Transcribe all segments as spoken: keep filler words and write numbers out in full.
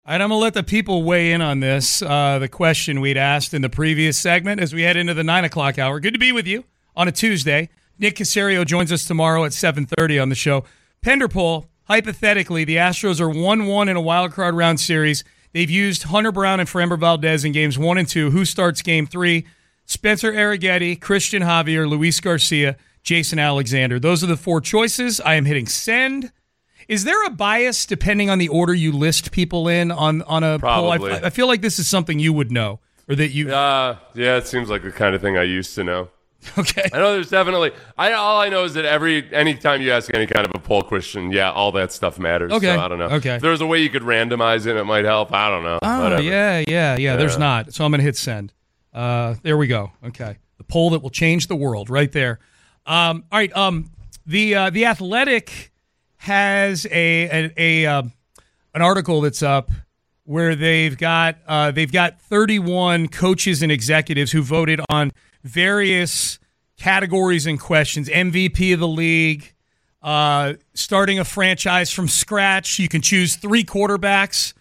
All right, I'm going to let the people weigh in on this, uh, the question we'd asked in the previous segment as we head into the nine o'clock hour. Good to be with you on a Tuesday. Nick Caserio joins us tomorrow at seven thirty on the show. Penderpool, hypothetically, the Astros are one one in a wild card round series. They've used Hunter Brown and Framber Valdez in games one and two. Who starts game three? Spencer Arrighetti, Christian Javier, Luis Garcia, Jason Alexander. Those are the four choices. I am hitting send. Is there a bias depending on the order you list people in on, on a Probably. poll? I, I feel like this is something you would know, or that you. Uh, yeah, it seems like the kind of thing I used to know. Okay. I know there's definitely. I all I know is that every anytime you ask any kind of a poll question, yeah, all that stuff matters. Okay. So I don't know. Okay. If there's a way you could randomize it, it might help. I don't know. Oh, Whatever. yeah, yeah, yeah, yeah. There's not. So I'm going to hit send. Uh, there we go. Okay. The poll that will change the world right there. Um, all right. Um, the uh, the Athletic has a a, a uh, an article that's up where they've got uh, they've got thirty-one coaches and executives who voted on various categories and questions. M V P of the league, uh, starting a franchise from scratch. You can choose three quarterbacks.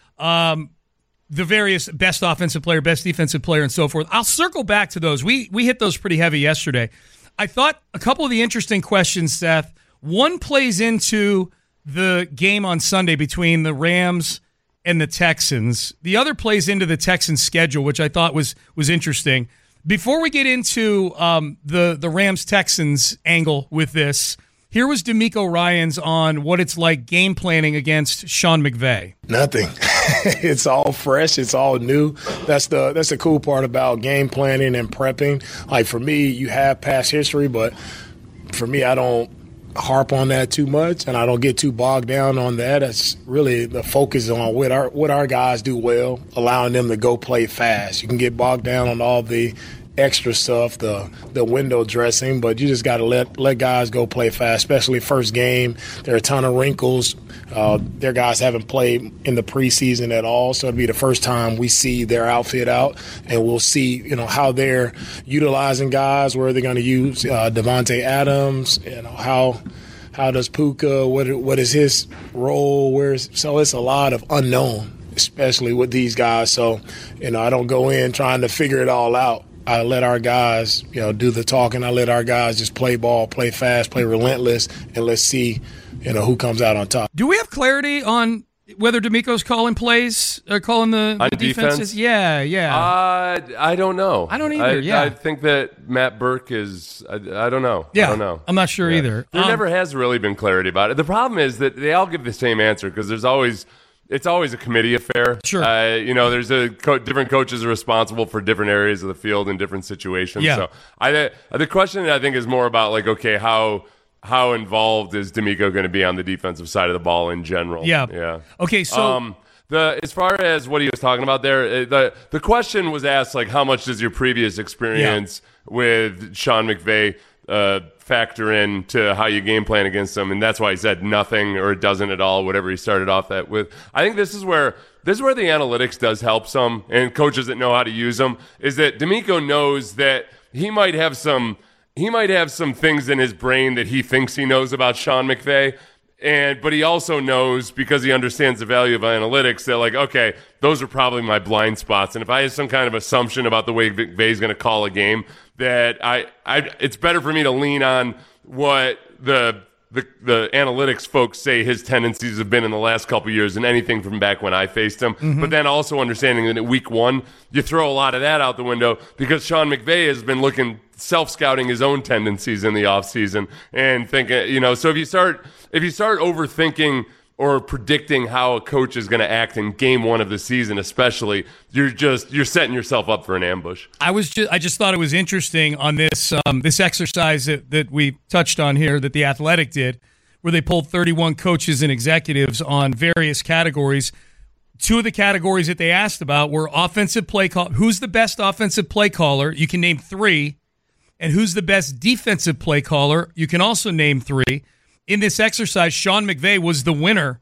Um, the various best offensive player, best defensive player, and so forth. I'll circle back to those. We we hit those pretty heavy yesterday. I thought a couple of the interesting questions, Seth. One plays into the game on Sunday between the Rams and the Texans. The other plays into the Texans' schedule, which I thought was was interesting. Before we get into um, the the Rams-Texans angle with this, here was DeMeco Ryans on what it's like game planning against Sean McVay. Nothing. It's all fresh. It's all new. That's the that's the cool part about game planning and prepping. Like for me, you have past history, but for me, I don't harp on that too much, and I don't get too bogged down on that. It's really the focus on what our what our guys do well, allowing them to go play fast. You can get bogged down on all the extra stuff, the the window dressing, but you just got to let let guys go play fast, especially first game. There are a ton of wrinkles. Uh, their guys haven't played in the preseason at all, so it'll be the first time we see their outfit out, and we'll see, you know, how they're utilizing guys, where they're going to use uh, Devontae Adams, you know, how how does Puka, what what is his role, where's so it's a lot of unknown, especially with these guys. So, you know, I don't go in trying to figure it all out. I let our guys, you know, do the talking. I let our guys just play ball, play fast, play relentless, and let's see, you know, who comes out on top. Do we have clarity on whether DeMeco's calling plays or calling the, the defenses? Defense? Yeah, yeah. Uh, I don't know. I don't either, I, yeah. I think that Matt Burke is, I, I don't know. Yeah, I don't know. I'm not sure yeah. either. There um, never has really been clarity about it. The problem is that they all give the same answer because there's always – it's always a committee affair. Sure. Uh, you know, there's a co- different coaches are responsible for different areas of the field in different situations. Yeah. So I, the question I think is more about like, okay, how how involved is DeMeco going to be on the defensive side of the ball in general? Yeah. Yeah. Okay, so um, the as far as what he was talking about there, uh, the the question was asked like, how much does your previous experience yeah. with Sean McVay uh, factor in to how you game plan against them? And that's why he said nothing or it doesn't at all, whatever he started off that with. I think this is where this is where the analytics does help some, and coaches that know how to use them, is that DeMeco knows that he might have some he might have some things in his brain that he thinks he knows about Sean McVay. And but he also knows, because he understands the value of analytics, that like, okay, those are probably my blind spots. And if I have some kind of assumption about the way McVay's going to call a game, that I, I, it's better for me to lean on what the the the analytics folks say his tendencies have been in the last couple of years than anything from back when I faced him. Mm-hmm. But then also understanding that at week one, you throw a lot of that out the window because Sean McVay has been looking self-scouting his own tendencies in the offseason and thinking, you know, so if you start if you start overthinking or predicting how a coach is going to act in game one of the season, especially, you're just you're setting yourself up for an ambush. I was just I just thought it was interesting on this um, this exercise that, that we touched on here that the Athletic did, where they pulled thirty-one coaches and executives on various categories. Two of the categories that they asked about were offensive play call. Who's the best offensive play caller? You can name three. And who's the best defensive play caller? You can also name three. In this exercise, Sean McVay was the winner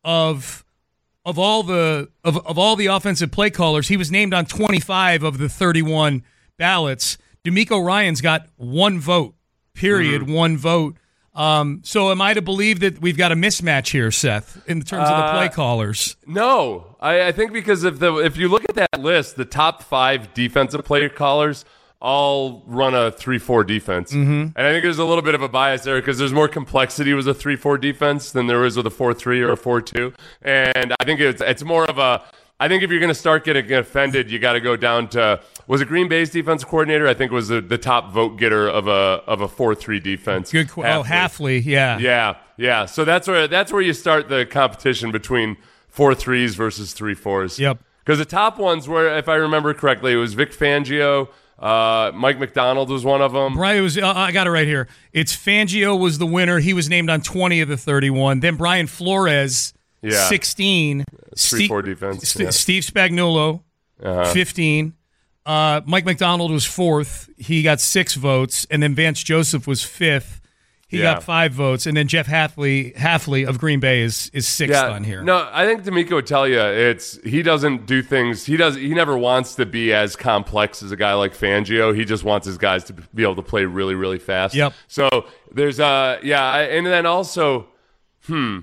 of of all the of, of all the offensive play callers. He was named on twenty-five of the thirty-one ballots. DeMeco Ryans got one vote, period, mm-hmm. one vote. Um, so am I to believe that we've got a mismatch here, Seth, in terms of the play Uh, callers? No, I, I think because if the if you look at that list, the top five defensive play callers all run a three four defense. Mm-hmm. And I think there's a little bit of a bias there because there's more complexity with a three four defense than there is with a four three or a four two. And I think it's it's more of a I think if you're going to start getting offended, you got to go down to, was it Green Bay's defensive coordinator? I think was the, the top vote getter of a of a four three defense. Good, qu- oh, Hafley, yeah, yeah, yeah. So that's where that's where you start the competition between four threes versus three fours. Yep. Because the top ones were, if I remember correctly, it was Vic Fangio, uh, Mike McDonald was one of them. Brian was. Uh, I got it right here. It's Fangio was the winner. He was named on twenty of the thirty-one. Then Brian Flores. Yeah. sixteen. three four defense. St- yeah. Steve Spagnuolo, Uh-huh. fifteen. Uh, Mike McDonald was fourth. He got six votes. And then Vance Joseph was fifth. He Yeah. got five votes. And then Jeff Hafley, Hafley of Green Bay is, is sixth Yeah, on here. no, I think D'Amico would tell you it's he doesn't do things. He does. He never wants to be as complex as a guy like Fangio. He just wants his guys to be able to play really, really fast. Yep. So there's uh yeah, I- and then also, hmm,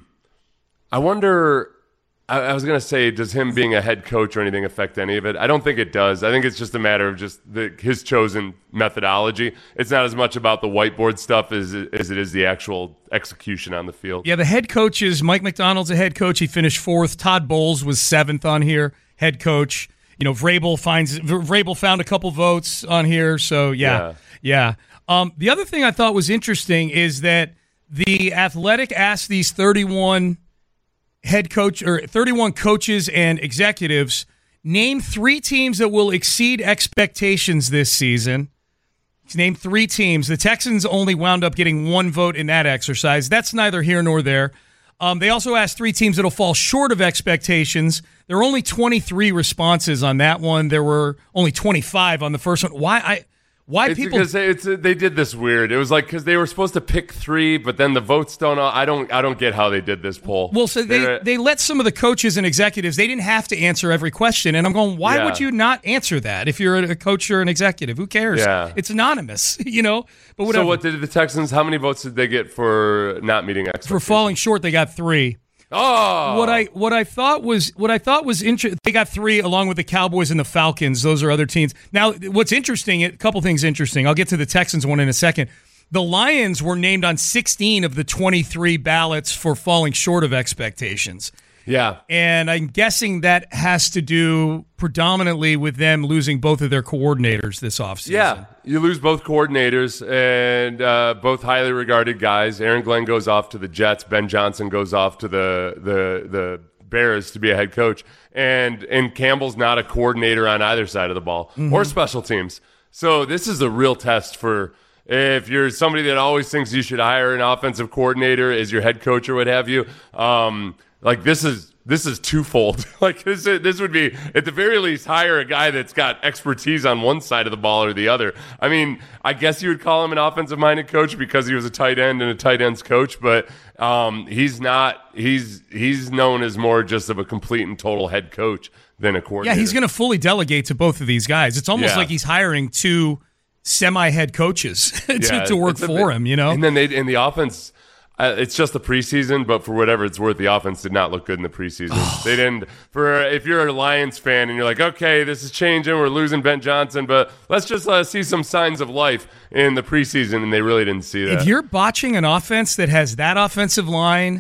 I wonder. I, I was gonna say, does him being a head coach or anything affect any of it? I don't think it does. I think it's just a matter of just the, his chosen methodology. It's not as much about the whiteboard stuff as as it is the actual execution on the field. Yeah, the head coach is Mike McDonald's a head coach. He finished fourth. Todd Bowles was seventh on here, head coach. You know, Vrabel finds Vrabel found a couple votes on here. So yeah, yeah. yeah. Um, the other thing I thought was interesting is that the Athletic asked these thirty-one head coach or thirty-one coaches and executives, name three teams that will exceed expectations this season. Name three teams. The Texans only wound up getting one vote in that exercise. That's neither here nor there. Um, they also asked three teams that will fall short of expectations. There were only twenty-three responses on that one. There were only twenty-five on the first one. Why I why It's people because they, it's, they did this weird. It was like because they were supposed to pick three, but then the votes don't. I don't. I don't get how they did this poll. Well, so they, They're- they let some of the coaches and executives, they didn't have to answer every question. And I'm going, why Yeah. would you not answer that if you're a coach or an executive? Who cares? Yeah. It's anonymous, you know? But whatever. So what did the Texans? How many votes did they get for not meeting expectations? For falling short, they got three. Oh, What I what I thought was what I thought was interesting. They got three along with the Cowboys and the Falcons. Those are other teams. Now, what's interesting? A couple things interesting. I'll get to the Texans one in a second. The Lions were named on sixteen of the twenty-three ballots for falling short of expectations. yeah. And I'm guessing that has to do predominantly with them losing both of their coordinators this offseason. Yeah, you lose both coordinators and uh, both highly regarded guys. Aaron Glenn goes off to the Jets. Ben Johnson goes off to the the the Bears to be a head coach. And and Campbell's not a coordinator on either side of the ball or special teams. So this is a real test for if you're somebody that always thinks you should hire an offensive coordinator as your head coach or what have you. Um, like this is. This is twofold. Like this, this would be at the very least hire a guy that's got expertise on one side of the ball or the other. I mean, I guess you would call him an offensive-minded coach because he was a tight end and a tight ends coach, but um, he's not. He's he's known as more just of a complete and total head coach than a coordinator. Yeah, he's going to fully delegate to both of these guys. It's almost Yeah. like he's hiring two semi-head coaches to, Yeah, to work it's a for bit- him, you know? And then they in the offense. Uh, it's just the preseason, but for whatever it's worth, the offense did not look good in the preseason. They didn't. For if you're a Lions fan and you're like, okay, this is changing, we're losing Ben Johnson, but let's just uh, see some signs of life in the preseason, and they really didn't see that. If you're botching an offense that has that offensive line,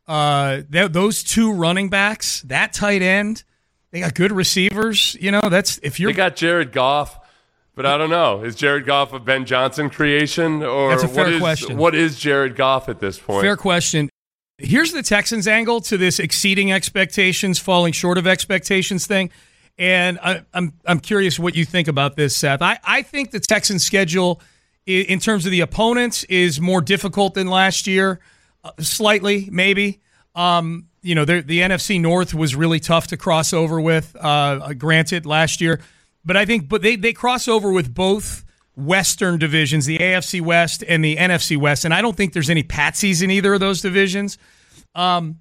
uh, th- those two running backs, that tight end, they got good receivers. You know, that's if you're They got Jared Goff, but I don't know. Is Jared Goff a Ben Johnson creation, or That's a fair what is, question. What is Jared Goff at this point? fair question. Here's the Texans' angle to this exceeding expectations, falling short of expectations thing. And I, I'm I'm curious what you think about this, Seth. I, I think the Texans' schedule, i- in terms of the opponents, is more difficult than last year, uh, slightly maybe. Um, you know, the the N F C North was really tough to cross over with. Uh, granted, last year, but I think but they they cross over with both Western divisions, the A F C West and the N F C West, and I don't think there's any patsies in either of those divisions. Um,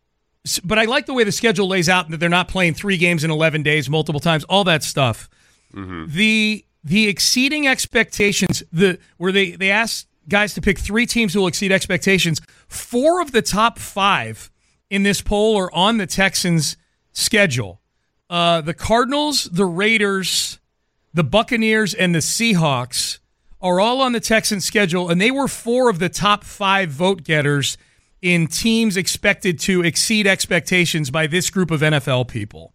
s- but I like the way the schedule lays out, that they're not playing three games in eleven days, multiple times, all that stuff. The the exceeding expectations, the where they they asked guys, to pick three teams who will exceed expectations. Four of the top five in this poll are on the Texans' schedule. Uh, the Cardinals, the Raiders, the Buccaneers, and the Seahawks are all on the Texans' schedule, and they were four of the top five vote getters in teams expected to exceed expectations by this group of N F L people.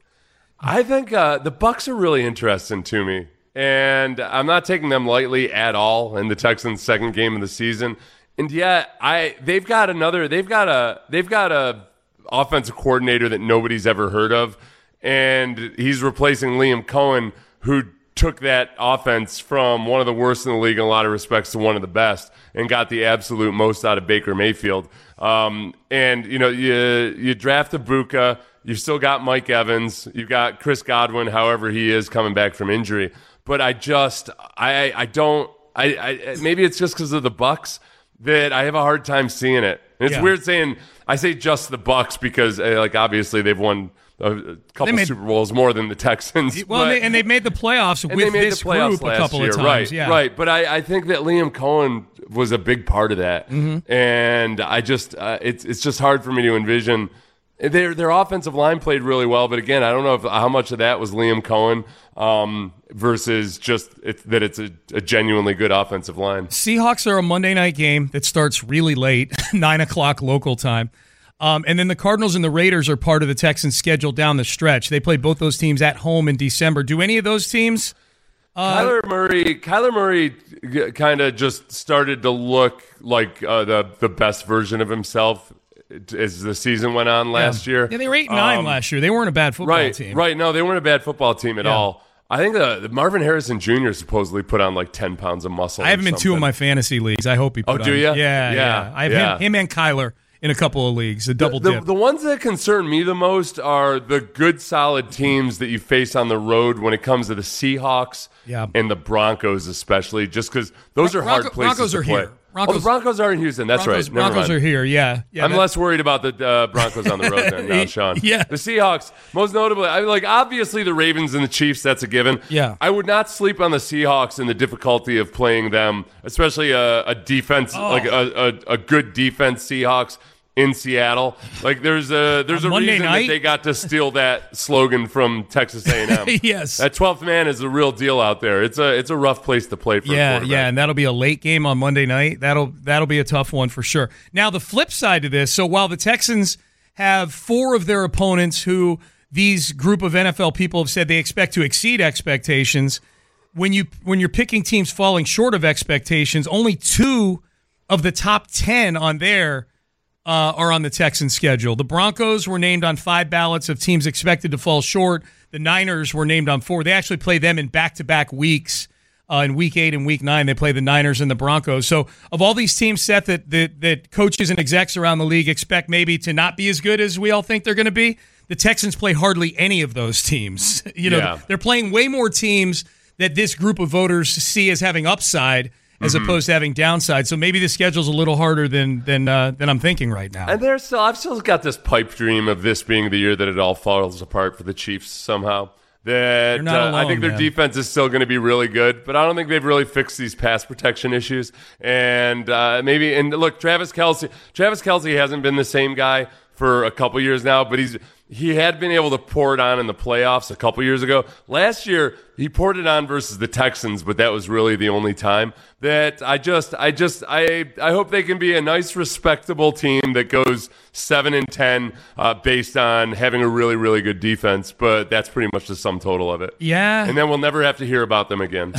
I think uh, the Bucs are really interesting to me, and I'm not taking them lightly at all in the Texans' second game of the season. And yet, I they've got another they've got a they've got a offensive coordinator that nobody's ever heard of, and he's replacing Liam Cohen, who took that offense from one of the worst in the league in a lot of respects to one of the best, and got the absolute most out of Baker Mayfield. Um, and you know, you you draft Ibuka. You've still got Mike Evans. You've got Chris Godwin, however he is, coming back from injury. But I just, I, I don't, I, I maybe it's just because of the Bucs that I have a hard time seeing it. And it's yeah. weird saying I say just the Bucs because, uh, like, obviously they've won a couple made, Super Bowls more than the Texans. Well, but, they, and they've made the playoffs with they made this the playoffs group a couple year. of times. Right, yeah. right. But I, I think that Liam Cohen was a big part of that, mm-hmm. and I just, uh, it's it's just hard for me to envision. Their their offensive line played really well, but again, I don't know if, how much of that was Liam Cohen um, versus just it, that it's a, a genuinely good offensive line. Seahawks are a Monday night game that starts really late, nine o'clock local time. Um, and then the Cardinals and the Raiders are part of the Texans' schedule down the stretch. They play both those teams at home in December. Do any of those teams? Uh, Kyler Murray, Kyler Murray kind of just started to look like uh, the the best version of himself as the season went on last yeah. year. Yeah, they were eight and nine um, last year. They weren't a bad football right, team. Right, no, they weren't a bad football team at yeah. all. I think the, the Marvin Harrison Junior supposedly put on like ten pounds of muscle. I have him in something. two of my fantasy leagues. I hope he put oh, on. do you? Yeah, yeah. yeah. I have yeah. him, him and Kyler in a couple of leagues, a double the, dip. The, the ones that concern me the most are the good, solid teams that you face on the road when it comes to the Seahawks yeah. and the Broncos especially, just because those are Bronco, hard places Broncos to are play. Here. Broncos, oh, the Broncos are in Houston. That's Broncos, right. Never Broncos mind. are here, yeah. yeah I'm that, less worried about the uh, Broncos on the road than now, Sean. Yeah. The Seahawks, most notably, I like obviously the Ravens and the Chiefs, that's a given. Yeah. I would not sleep on the Seahawks and the difficulty of playing them, especially a, a defense, oh. like a, a, a good defense Seahawks in Seattle. Like there's a there's On a Monday reason night? that they got to steal that slogan from Texas A and M. Yes. That twelfth man is the real deal out there. It's a it's a rough place to play for a Yeah, quarterback. yeah, and that'll be a late game on Monday night. That'll that'll be a tough one for sure. Now the flip side to this, so while the Texans have four of their opponents who these group of N F L people have said they expect to exceed expectations, when you when you're picking teams falling short of expectations, only two of the top ten on there Uh, are on the Texans' schedule. The Broncos were named on five ballots of teams expected to fall short. The Niners were named on four. They actually play them in back-to-back weeks. Uh, in week eight and week nine, they play the Niners and the Broncos. So of all these teams, Seth, that, that, that coaches and execs around the league expect maybe to not be as good as we all think they're going to be, the Texans play hardly any of those teams. You know, Yeah. they're playing way more teams that this group of voters see as having upside as mm-hmm. opposed to having downside. So maybe the schedule's a little harder than than uh, than I'm thinking right now. And there's still, I've still got this pipe dream of this being the year that it all falls apart for the Chiefs somehow. That You're not uh, alone, I think their man. defense is still going to be really good, but I don't think they've really fixed these pass protection issues. And uh, maybe, and look, Travis Kelce, Travis Kelce hasn't been the same guy for a couple years now, but he's he had been able to pour it on in the playoffs a couple years ago. Last year, he poured it on versus the Texans, but that was really the only time. That I just, I just, I, I hope they can be a nice, respectable team that goes seven and ten uh, based on having a really, really good defense. But that's pretty much the sum total of it. Yeah, and then we'll never have to hear about them again.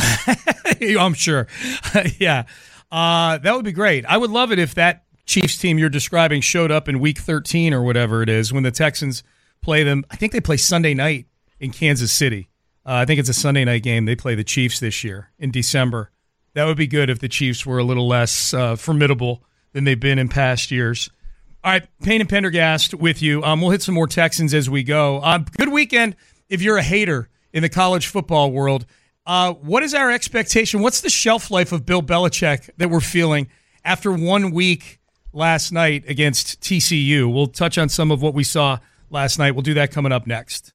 I'm sure. yeah, uh, that would be great. I would love it if that Chiefs team you're describing showed up in week thirteen or whatever it is when the Texans play them. I think they play Sunday night in Kansas City. Uh, I think it's a Sunday night game. They play the Chiefs this year in December. That would be good if the Chiefs were a little less uh, formidable than they've been in past years. All right, Payne and Pendergast with you. Um, we'll hit some more Texans as we go. Um, good weekend if you're a hater in the college football world. Uh, what is our expectation? What's the shelf life of Bill Belichick that we're feeling after one week last night against T C U? We'll touch on some of what we saw last night. We'll do that coming up next.